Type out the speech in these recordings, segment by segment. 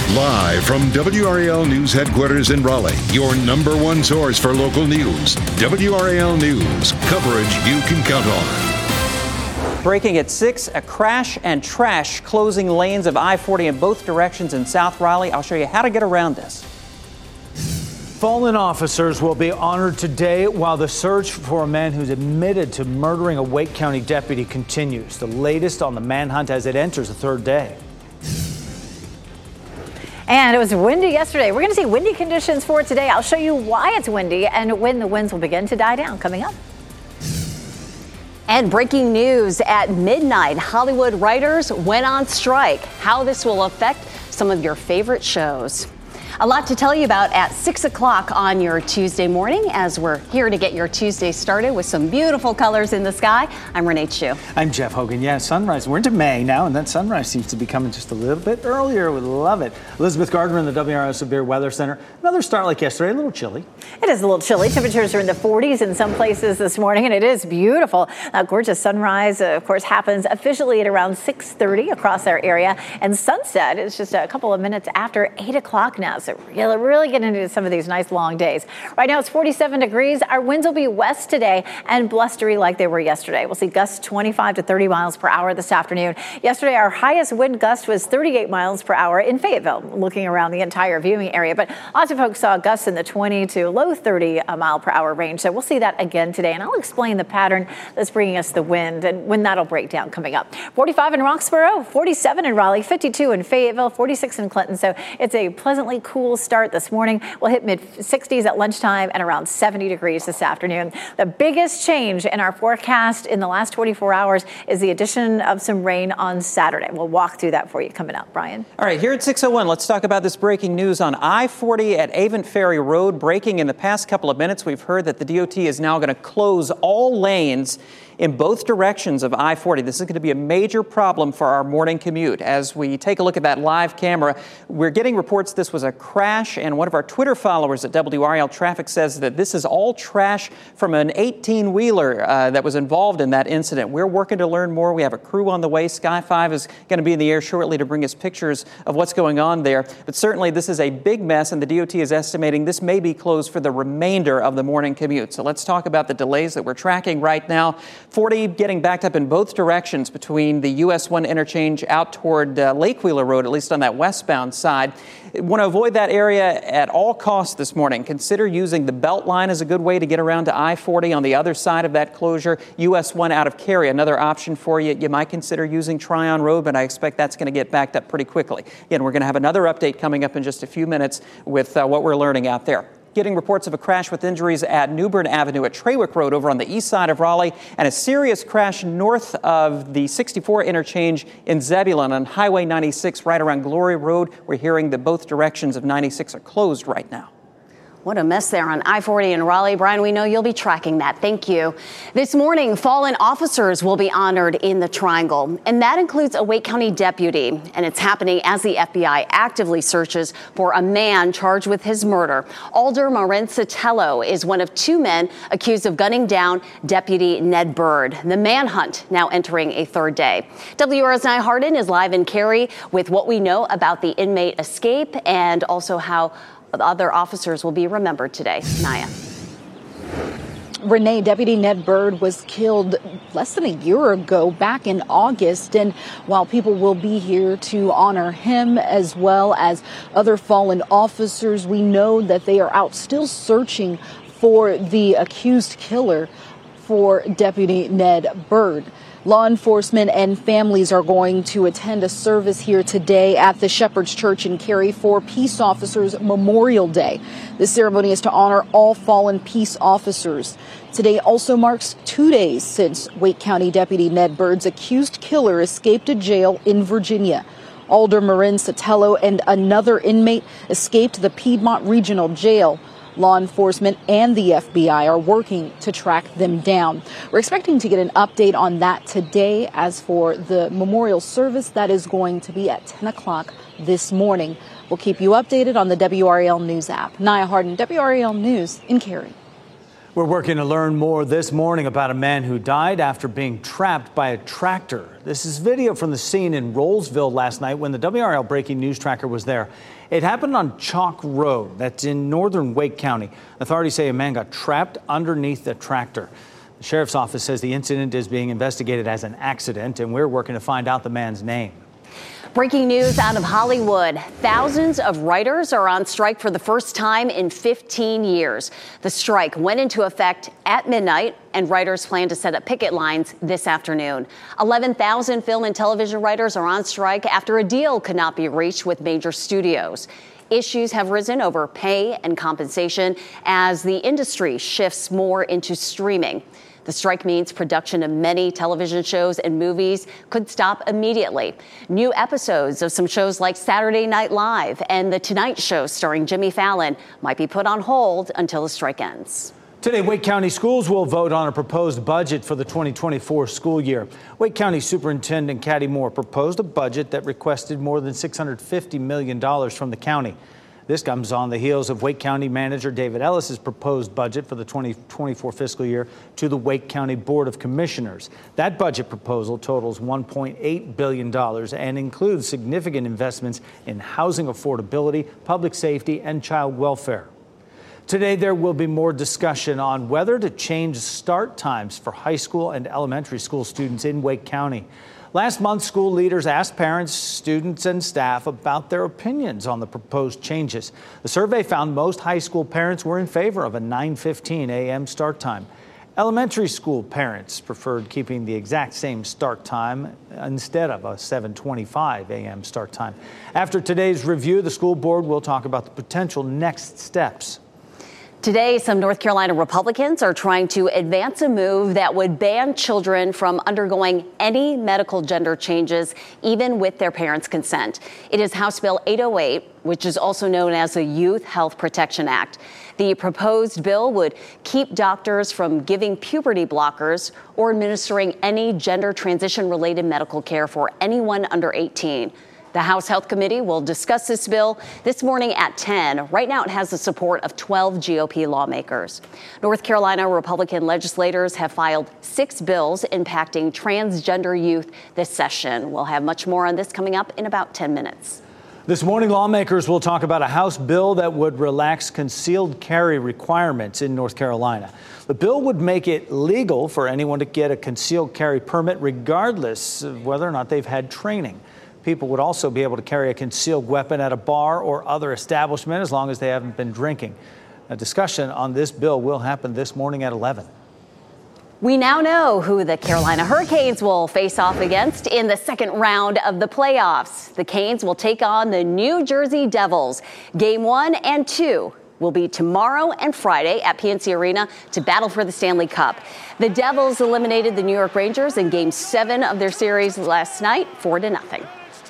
Live from WRAL News headquarters in Raleigh, your number one source for local news. WRAL News, coverage you can count on. Breaking at 6, a crash and trash closing lanes of I-40 in both directions in South Raleigh. I'll show you how to get around this. Fallen officers will be honored today while the search for a man who's admitted to murdering a Wake County deputy continues. The latest on the manhunt as it enters the third day. And it was windy yesterday. We're going to see windy conditions for today. I'll show you why it's windy and when the winds will begin to die down coming up. And breaking news at midnight, Hollywood writers went on strike. How this will affect some of your favorite shows. A lot to tell you about at 6 o'clock on your Tuesday morning as we're here to get your Tuesday started with some beautiful colors in the sky. I'm Renee Chu. I'm Jeff Hogan. Yeah, sunrise. We're into May now, and that sunrise seems to be coming just a little bit earlier. We love it. Elizabeth Gardner in the WRAL Severe Weather Center. Another start like yesterday, a little chilly. It is a little chilly. Temperatures are in the 40s in some places this morning, and it is beautiful. A gorgeous sunrise, of course, happens officially at around 6:30 across our area, and sunset is just a couple of minutes after 8 o'clock now. So really getting into some of these nice long days. Right now it's 47 degrees. Our winds will be west today and blustery like they were yesterday. We'll see gusts 25 to 30 miles per hour this afternoon. Yesterday, our highest wind gust was 38 miles per hour in Fayetteville, looking around the entire viewing area. But lots of folks saw gusts in the 20 to low 30 mile per hour range. So we'll see that again today. And I'll explain the pattern that's bringing us the wind and when that'll break down coming up. 45 in Roxborough, 47 in Raleigh, 52 in Fayetteville, 46 in Clinton. So it's a pleasantly cool start this morning. We'll hit mid-60s at lunchtime and around 70 degrees this afternoon. The biggest change in our forecast in the last 24 hours is the addition of some rain on Saturday. We'll walk through that for you coming up. Brian? All right, here at 6:01, let's talk about this breaking news on I-40 at Avon Ferry Road. Breaking in the past couple of minutes, we've heard that the DOT is now going to close all lanes in both directions of I-40. This is going to be a major problem for our morning commute. As we take a look at that live camera, we're getting reports this was a crash, and one of our Twitter followers at WRAL Traffic says that this is all trash from an 18-wheeler that was involved in that incident. We're working to learn more. We have a crew on the way. Sky 5 is going to be in the air shortly to bring us pictures of what's going on there. But certainly this is a big mess, and the DOT is estimating this may be closed for the remainder of the morning commute. So let's talk about the delays that we're tracking right now. 40 getting backed up in both directions between the US 1 interchange out toward Lake Wheeler Road, at least on that westbound side. Want to avoid that area at all costs this morning. Consider using the Beltline as a good way to get around to I-40 on the other side of that closure. US 1 out of Cary, another option for you. You might consider using Tryon Road, but I expect that's going to get backed up pretty quickly. Again, we're going to have another update coming up in just a few minutes with what we're learning out there. Getting reports of a crash with injuries at Newbern Avenue at Trawick Road over on the east side of Raleigh, and a serious crash north of the 64 interchange in Zebulon on Highway 96 right around Glory Road. We're hearing that both directions of 96 are closed right now. What a mess there on I-40 in Raleigh. Brian, we know you'll be tracking that. Thank you. This morning, fallen officers will be honored in the Triangle, and that includes a Wake County deputy. And it's happening as the FBI actively searches for a man charged with his murder. Alder Marin Sotelo is one of two men accused of gunning down Deputy Ned Bird. The manhunt now entering a third day. WRAL's Nia Hardin is live in Cary with what we know about the inmate escape and also how other officers will be remembered today. Nia. Renee, Deputy Ned Bird was killed less than a year ago, back in August. And while people will be here to honor him as well as other fallen officers, we know that they are out still searching for the accused killer for Deputy Ned Bird. Law enforcement and families are going to attend a service here today at the Shepherd's Church in Cary for Peace Officers Memorial Day. This ceremony is to honor all fallen peace officers. Today also marks 2 days since Wake County Deputy Ned Bird's accused killer escaped a jail in Virginia. Alder Marin Sotelo and another inmate escaped the Piedmont Regional Jail. Law enforcement and the FBI are working to track them down. We're expecting to get an update on that today. As for the memorial service, that is going to be at 10 o'clock this morning. We'll keep you updated on the WRAL News app. Nia Hardin, WRAL News in Cary. We're working to learn more this morning about a man who died after being trapped by a tractor. This is video from the scene in Rollsville last night when the WRAL Breaking News Tracker was there. It happened on Chalk Road, that's in northern Wake County. Authorities say a man got trapped underneath the tractor. The sheriff's office says the incident is being investigated as an accident, and we're working to find out the man's name. Breaking news out of Hollywood. Thousands of writers are on strike for the first time in 15 years. The strike went into effect at midnight, and writers plan to set up picket lines this afternoon. 11,000 film and television writers are on strike after a deal could not be reached with major studios. Issues have risen over pay and compensation as the industry shifts more into streaming. The strike means production of many television shows and movies could stop immediately. New episodes of some shows like Saturday Night Live and The Tonight Show starring Jimmy Fallon might be put on hold until the strike ends. Today, Wake County schools will vote on a proposed budget for the 2024 school year. Wake County Superintendent Caddy Moore proposed a budget that requested more than $650 million from the county. This comes on the heels of Wake County Manager David Ellis's proposed budget for the 2024 fiscal year to the Wake County Board of Commissioners. That budget proposal totals $1.8 billion and includes significant investments in housing affordability, public safety, and child welfare. Today, there will be more discussion on whether to change start times for high school and elementary school students in Wake County. Last month, school leaders asked parents, students, and staff about their opinions on the proposed changes. The survey found most high school parents were in favor of a 9:15 a.m. start time. Elementary school parents preferred keeping the exact same start time instead of a 7:25 a.m. start time. After today's review, the school board will talk about the potential next steps. Today, some North Carolina Republicans are trying to advance a move that would ban children from undergoing any medical gender changes, even with their parents' consent. It is House Bill 808, which is also known as the Youth Health Protection Act. The proposed bill would keep doctors from giving puberty blockers or administering any gender transition-related medical care for anyone under 18. The House Health Committee will discuss this bill this morning at 10. Right now, it has the support of 12 GOP lawmakers. North Carolina Republican legislators have filed 6 bills impacting transgender youth this session. We'll have much more on this coming up in about 10 minutes. This morning, lawmakers will talk about a House bill that would relax concealed carry requirements in North Carolina. The bill would make it legal for anyone to get a concealed carry permit regardless of whether or not they've had training. People would also be able to carry a concealed weapon at a bar or other establishment as long as they haven't been drinking. A discussion on this bill will happen this morning at 11. We now know who the Carolina Hurricanes will face off against in the second round of the playoffs. The Canes will take on the New Jersey Devils. Game 1 and 2 will be tomorrow and Friday at PNC Arena to battle for the Stanley Cup. The Devils eliminated the New York Rangers in Game 7 of their series last night, 4-0.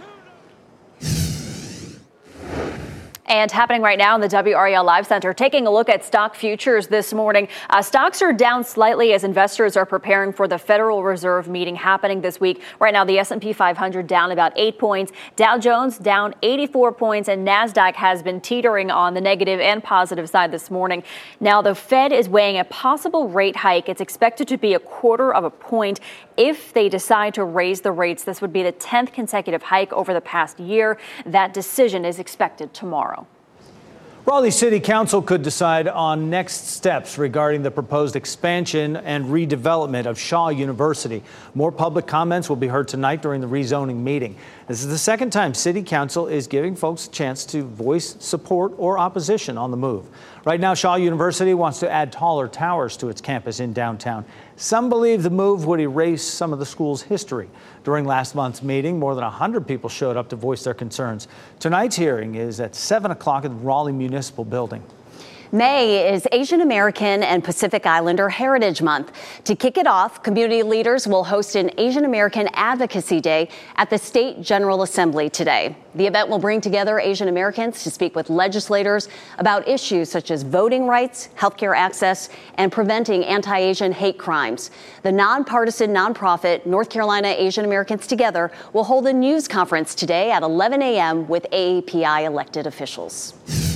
And happening right now in the WRAL Live Center, taking a look at stock futures this morning. Stocks are down slightly as investors are preparing for the Federal Reserve meeting happening this week. Right now, the S&P 500 down about 8 points. Dow Jones down 84 points, and NASDAQ has been teetering on the negative and positive side this morning. Now, the Fed is weighing a possible rate hike. It's expected to be 1/4 point. If they decide to raise the rates, this would be the 10th consecutive hike over the past year. That decision is expected tomorrow. Raleigh City Council could decide on next steps regarding the proposed expansion and redevelopment of Shaw University. More public comments will be heard tonight during the rezoning meeting. This is the second time City Council is giving folks a chance to voice support or opposition on the move. Right now, Shaw University wants to add taller towers to its campus in downtown. Some believe the move would erase some of the school's history. During last month's meeting, more than 100 people showed up to voice their concerns. Tonight's hearing is at 7 o'clock at the Raleigh Municipal Building. May is Asian American and Pacific Islander Heritage Month. To kick it off, community leaders will host an Asian American Advocacy Day at the State General Assembly today. The event will bring together Asian Americans to speak with legislators about issues such as voting rights, healthcare access, and preventing anti-Asian hate crimes. The nonpartisan nonprofit North Carolina Asian Americans Together will hold a news conference today at 11 a.m. with AAPI elected officials.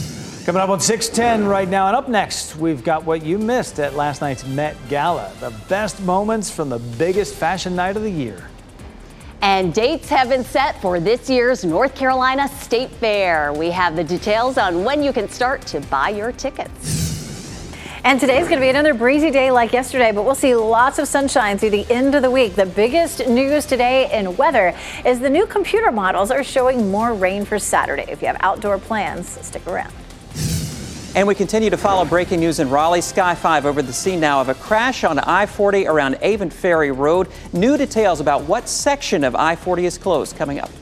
Coming up on 6:10 right now, and up next, we've got what you missed at last night's Met Gala, the best moments from the biggest fashion night of the year. And dates have been set for this year's North Carolina State Fair. We have the details on when you can start to buy your tickets. And today's going to be another breezy day like yesterday, but we'll see lots of sunshine through the end of the week. The biggest news today in weather is the new computer models are showing more rain for Saturday. If you have outdoor plans, stick around. And we continue to follow breaking news in Raleigh. Sky 5 over the scene now of a crash on I-40 around Avon Ferry Road. New details about what section of I-40 is closed coming up.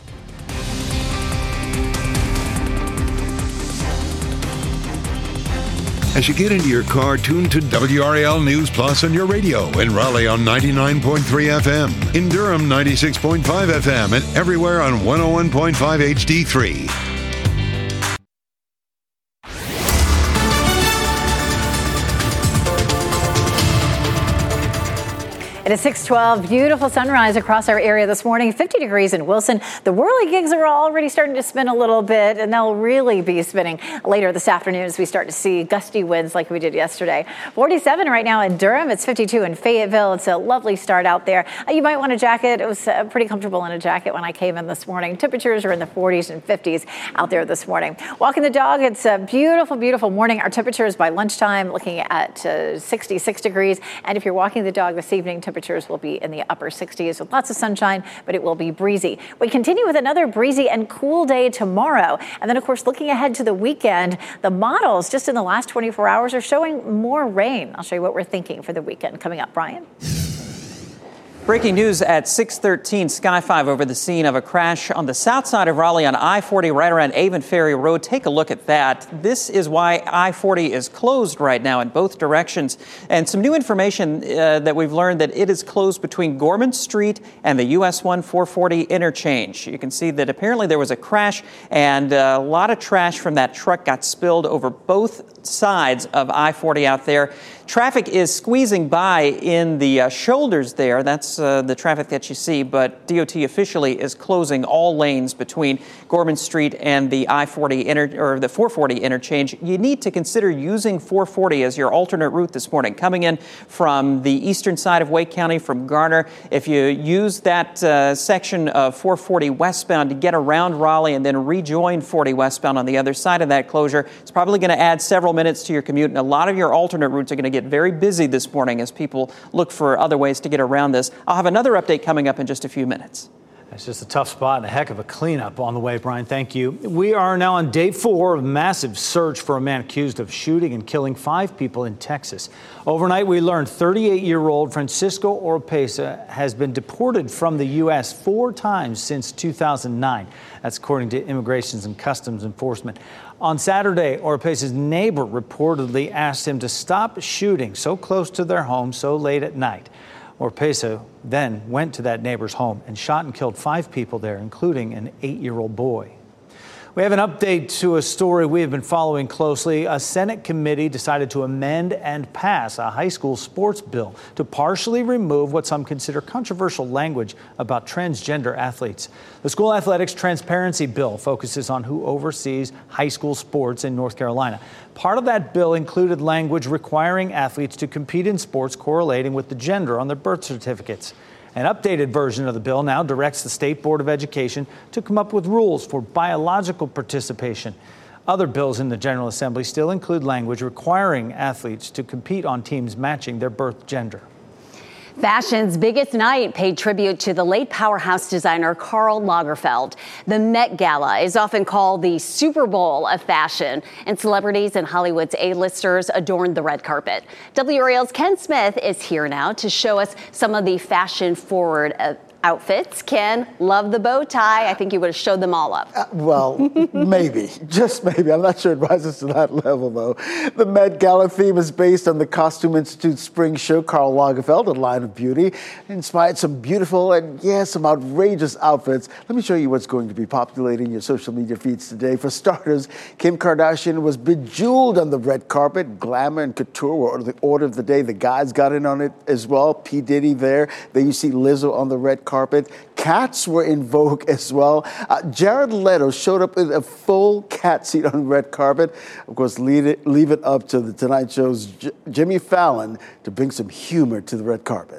As you get into your car, tune to WRAL News Plus on your radio. In Raleigh on 99.3 FM. In Durham, 96.5 FM. And everywhere on 101.5 HD3. It is 6:12, beautiful sunrise across our area this morning, 50 degrees in Wilson. The whirligigs are already starting to spin a little bit, and they'll really be spinning later this afternoon as we start to see gusty winds like we did yesterday. 47 right now in Durham. It's 52 in Fayetteville. It's a lovely start out there. You might want a jacket. It was pretty comfortable in a jacket when I came in this morning. Temperatures are in the 40s and 50s out there this morning. Walking the dog, it's a beautiful, beautiful morning. Our temperatures by lunchtime looking at 66 degrees. And if you're walking the dog this evening, temperatures will be in the upper 60s with lots of sunshine, but it will be breezy. We continue with another breezy and cool day tomorrow. And then, of course, looking ahead to the weekend, the models just in the last 24 hours are showing more rain. I'll show you what we're thinking for the weekend coming up. Brian? Breaking news at 6:13, Sky 5 over the scene of a crash on the south side of Raleigh on I-40 right around Avon Ferry Road. Take a look at that. This is why I-40 is closed right now in both directions. And some new information that we've learned that it is closed between Gorman Street and the US 1 440 interchange. You can see that apparently there was a crash and a lot of trash from that truck got spilled over both sides of I-40 out there. Traffic is squeezing by in the shoulders there. That's the traffic that you see, but DOT officially is closing all lanes between Gorman Street and the I-40 or the 440 interchange. You need to consider using 440 as your alternate route this morning. Coming in from the eastern side of Wake County from Garner, if you use that section of 440 westbound to get around Raleigh and then rejoin 40 westbound on the other side of that closure, it's probably going to add several minutes to your commute, and a lot of your alternate routes are going to get very busy this morning as people look for other ways to get around this. I'll have another update coming up in just a few minutes. It's just a tough spot and a heck of a cleanup on the way, Brian. Thank you. We are now on day 4 of a massive search for a man accused of shooting and killing 5 people in Texas. Overnight, we learned 38-year-old Francisco Oropesa has been deported from the U.S. 4 times since 2009. That's according to Immigration and Customs Enforcement. On Saturday, Oropesa's neighbor reportedly asked him to stop shooting so close to their home so late at night. Oropesa then went to that neighbor's home and shot and killed 5 people there, including an 8-year-old boy. We have an update to a story we have been following closely. A Senate committee decided to amend and pass a high school sports bill to partially remove what some consider controversial language about transgender athletes. The school athletics transparency bill focuses on who oversees high school sports in North Carolina. Part of that bill included language requiring athletes to compete in sports correlating with the gender on their birth certificates. An updated version of the bill now directs the State Board of Education to come up with rules for biological participation. Other bills in the General Assembly still include language requiring athletes to compete on teams matching their birth gender. Fashion's biggest night paid tribute to the late powerhouse designer Karl Lagerfeld. The Met Gala is often called the Super Bowl of fashion, and celebrities and Hollywood's A-listers adorned the red carpet. WRAL's Ken Smith is here now to show us some of the fashion-forward outfits. Ken, love the bow tie. I think you would have showed them all up. Well, maybe, just maybe. I'm not sure it rises to that level, though. The Met Gala theme is based on the Costume Institute's spring show, Karl Lagerfeld, a line of beauty. It inspired some beautiful and, some outrageous outfits. Let me show you what's going to be populating your social media feeds today. For starters, Kim Kardashian was bejeweled on the red carpet. Glamour and couture were the order of the day. The guys got in on it as well. P. Diddy there. Then you see Lizzo on the red carpet. carpet. Cats were in vogue as well. Jared Leto showed up in a full cat seat on the red carpet. Of course, leave it up to the Tonight Show's Jimmy Fallon to bring some humor to the red carpet.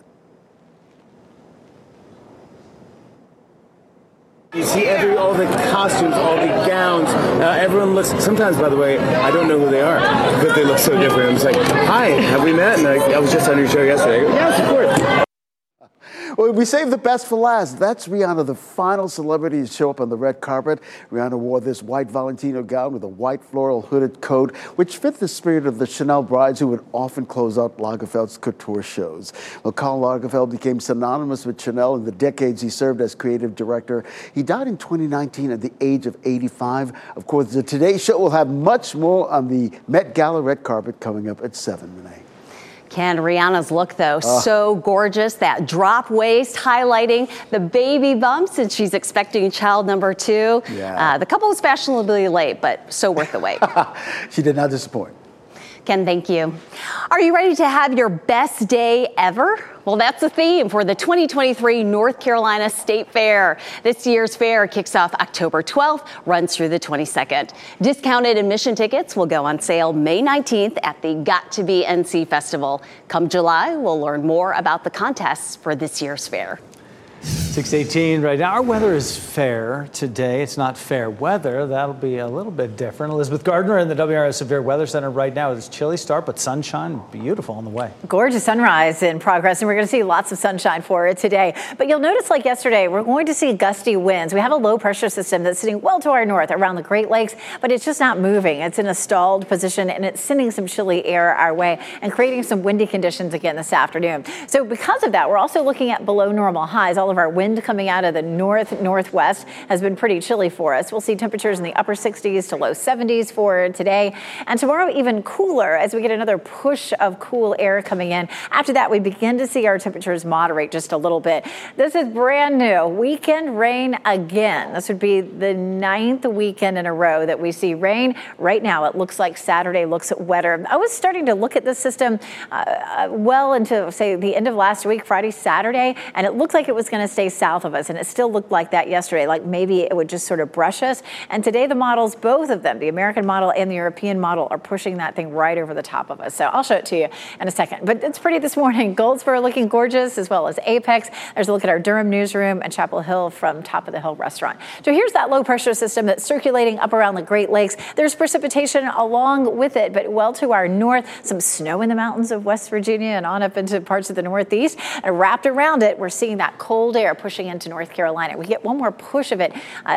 You see all the costumes, all the gowns. Everyone looks. Sometimes, by the way, I don't know who they are because they look so different. I'm just like, "Hi, have we met?" And I was just on your show yesterday. I go, yes, of course. Well, we saved the best for last. That's Rihanna, the final celebrity to show up on the red carpet. Rihanna wore this white Valentino gown with a white floral hooded coat, which fit the spirit of the Chanel brides who would often close out Lagerfeld's couture shows. Well, Karl Lagerfeld became synonymous with Chanel in the decades he served as creative director. He died in 2019 at the age of 85. Of course, the Today Show will have much more on the Met Gala red carpet coming up at 7, Renee. Ken, Rihanna's look, though, so gorgeous. That drop waist highlighting the baby bumps, and she's expecting child number 2. Yeah. The couple was fashionably late, but so worth the wait. She did not disappoint. Ken, thank you. Are you ready to have your best day ever? Well, that's the theme for the 2023 North Carolina State Fair. This year's fair kicks off October 12th, runs through the 22nd. Discounted admission tickets will go on sale May 19th at the Got to Be NC Festival. Come July, we'll learn more about the contests for this year's fair. 6:18 right now. Our weather is fair today. It's not fair weather. That'll be a little bit different. Elizabeth Gardner in the WRS Severe Weather Center right now. It's a chilly start, but sunshine, beautiful on the way. Gorgeous sunrise in progress, and we're going to see lots of sunshine for it today. But you'll notice, like yesterday, we're going to see gusty winds. We have a low pressure system that's sitting well to our north around the Great Lakes, but it's just not moving. It's in a stalled position, and it's sending some chilly air our way and creating some windy conditions again this afternoon. So because of that, we're also looking at below normal highs. All of our wind coming out of the northwest has been pretty chilly for us. We'll see temperatures in the upper 60s to low 70s for today. And tomorrow even cooler as we get another push of cool air coming in. After that, we begin to see our temperatures moderate just a little bit. This is brand new. Weekend rain again. This would be the 9th weekend in a row that we see rain. Right now, it looks like Saturday looks wetter. I was starting to look at this system well into, say, the end of last week, Friday, Saturday, and it looked like it was going to stay south of us, and it still looked like that yesterday, like maybe it would just sort of brush us. And today the models, both of them, the American model and the European model, are pushing that thing right over the top of us. So I'll show it to you in a second. But it's pretty this morning. Goldsboro looking gorgeous, as well as Apex. There's a look at our Durham newsroom and Chapel Hill from Top of the Hill restaurant. So here's that low pressure system that's circulating up around the Great Lakes. There's precipitation along with it, but well to our north, some snow in the mountains of West Virginia and on up into parts of the Northeast. And wrapped around it, we're seeing that cold air pushing into North Carolina. We get one more push of it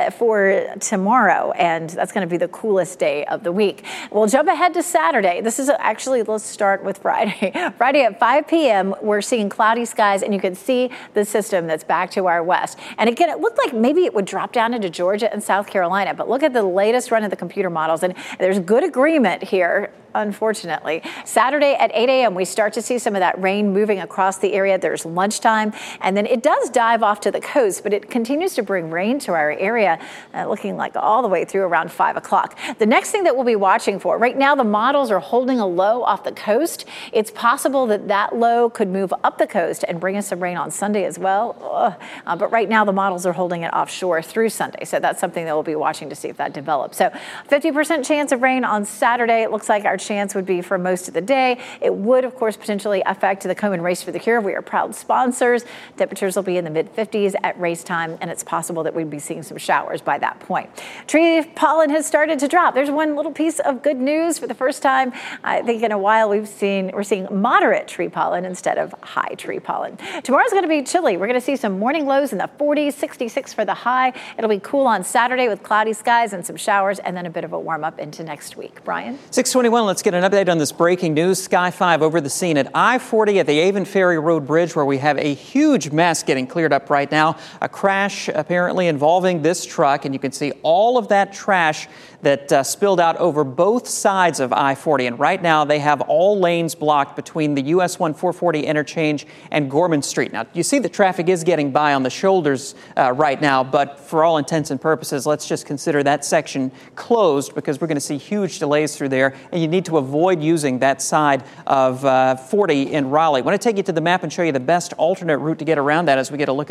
for tomorrow, and that's going to be the coolest day of the week. We'll jump ahead to Saturday. This is actually, let's start with Friday. Friday at 5 p.m., we're seeing cloudy skies, and you can see the system that's back to our west. And again, it looked like maybe it would drop down into Georgia and South Carolina, but look at the latest run of the computer models, and there's good agreement here. Unfortunately, Saturday at 8 a.m., we start to see some of that rain moving across the area. There's lunchtime, and then it does dive off to the coast, but it continues to bring rain to our area, looking like all the way through around 5 o'clock. The next thing that we'll be watching for, right now the models are holding a low off the coast. It's possible that that low could move up the coast and bring us some rain on Sunday as well. But right now the models are holding it offshore through Sunday, so that's something that we'll be watching to see if that develops. So 50% chance of rain on Saturday. It looks like our chance would be for most of the day. It would, of course, potentially affect the Komen Race for the Cure. We are proud sponsors. Temperatures will be in the mid-50s at race time, and it's possible that we'd be seeing some showers by that point. Tree pollen has started to drop. There's one little piece of good news. For the first time, I think in a while, we're seeing moderate tree pollen instead of high tree pollen. Tomorrow's going to be chilly. We're going to see some morning lows in the 40s, 66 for the high. It'll be cool on Saturday with cloudy skies and some showers, and then a bit of a warm up into next week. Brian? 6:21, let's get an update on this breaking news. Sky 5 over the scene at I-40 at the Avon Ferry Road Bridge, where we have a huge mess getting cleared up right now. A crash apparently involving this truck, and you can see all of that trash that spilled out over both sides of I-40. And right now they have all lanes blocked between the US 1 440 interchange and Gorman Street. Now, you see the traffic is getting by on the shoulders right now, but for all intents and purposes, let's just consider that section closed because we're going to see huge delays through there, and you need to avoid using that side of 40 in Raleigh. I want to take you to the map and show you the best alternate route to get around that as we get a look at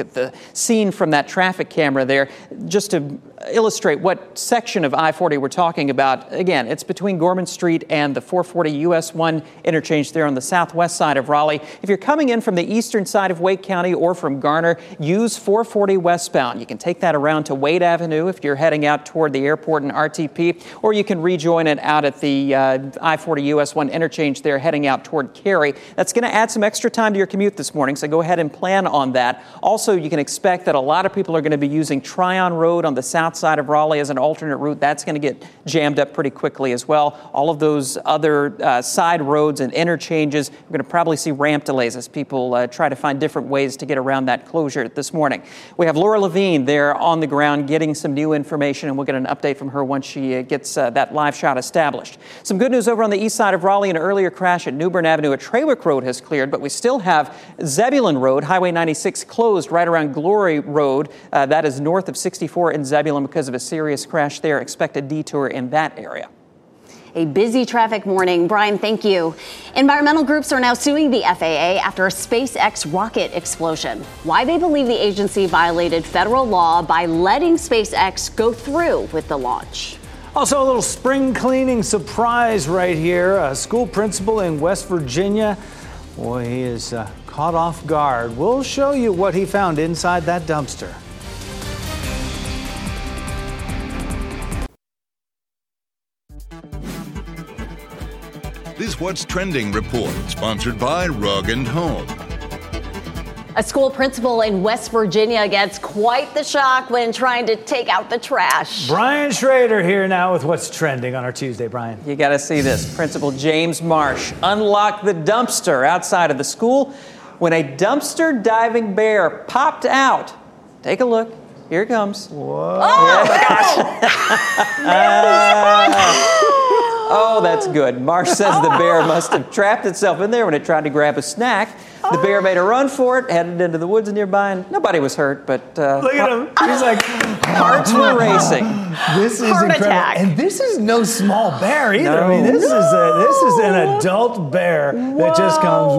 at the scene from that traffic camera there, just to illustrate what section of I-40 we're talking about. Again, it's between Gorman Street and the 440 US 1 interchange there on the southwest side of Raleigh. If you're coming in from the eastern side of Wake County or from Garner, use 440 westbound. You can take that around to Wade Avenue if you're heading out toward the airport and RTP, or you can rejoin it out at the I-40 US 1 interchange there heading out toward Cary. That's going to add some extra time to your commute this morning, so go ahead and plan on that. Also, you can expect that a lot of people are going to be using Tryon Road on the south side of Raleigh as an alternate route. That's going to get jammed up pretty quickly as well. All of those other side roads and interchanges, we're going to probably see ramp delays as people try to find different ways to get around that closure this morning. We have Laura Levine there on the ground getting some new information, and we'll get an update from her once she gets that live shot established. Some good news over on the east side of Raleigh. An earlier crash at New Bern Avenue at Trawick Road has cleared, but we still have Zebulon Road, Highway 96 closed right around Glory Road. That is north of 64 in Zebulon because of a serious crash there. Expect a detour in that area. A busy traffic morning. Brian, thank you. Environmental groups are now suing the FAA after a SpaceX rocket explosion. Why they believe the agency violated federal law by letting SpaceX go through with the launch. Also, a little spring cleaning surprise right here. A school principal in West Virginia. Boy, he is caught off guard. We'll show you what he found inside that dumpster. This What's Trending report, sponsored by Rug & Home. A school principal in West Virginia gets quite the shock when trying to take out the trash. Brian Schrader here now with What's Trending on our Tuesday, Brian. You got to see this. Principal James Marsh unlocked the dumpster outside of the school when a dumpster diving bear popped out. Take a look. Here it comes. Whoa. Oh, Oh, that's good. Marsh says the bear must have trapped itself in there when it tried to grab a snack. The bear made a run for it, headed into the woods nearby, and nobody was hurt, but... Look at him. He's like... Hearts were racing. This is Heart incredible. attack. And this is no small bear either. No. I mean, this is an adult bear that just comes...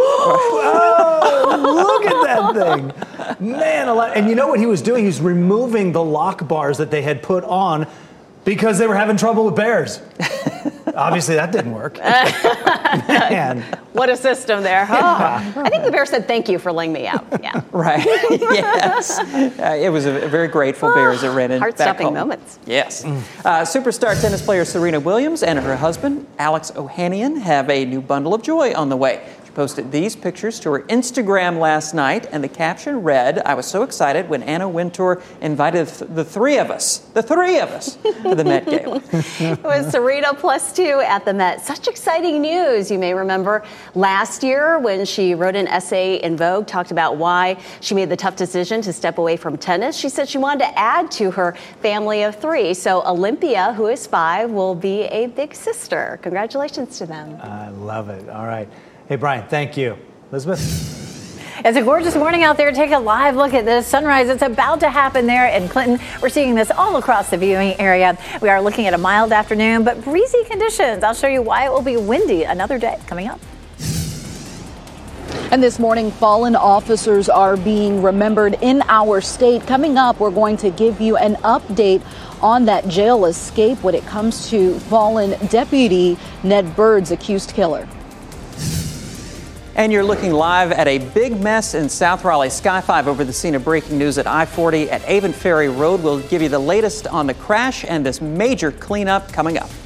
Oh, look at that thing. Man, and you know what he was doing? He was removing the lock bars that they had put on because they were having trouble with bears. Obviously, that didn't work. Man. What a system there. Huh? I think the bear said thank you for letting me out. Yeah. Right. Yes. It was a very grateful bear as it ran in back Heart-stopping home. moments. Yes. Superstar tennis player Serena Williams and her husband, Alex Ohanian, have a new bundle of joy on the way. Posted these pictures to her Instagram last night, and the caption read, "I was so excited when Anna Wintour invited the three of us, to the Met Gala." It was Serena +2 at the Met. Such exciting news. You may remember last year when she wrote an essay in Vogue, talked about why she made the tough decision to step away from tennis. She said she wanted to add to her family of 3. So Olympia, who is 5, will be a big sister. Congratulations to them. I love it. All right. Hey, Brian, thank you. Elizabeth? It's a gorgeous morning out there. Take a live look at this sunrise. It's about to happen there in Clinton. We're seeing this all across the viewing area. We are looking at a mild afternoon, but breezy conditions. I'll show you why it will be windy another day coming up. And this morning, fallen officers are being remembered in our state. Coming up, we're going to give you an update on that jail escape when it comes to fallen Deputy Ned Bird's accused killer. And you're looking live at a big mess in South Raleigh. Sky 5 over the scene of breaking news at I-40 at Avon Ferry Road. We'll give you the latest on the crash and this major cleanup coming up.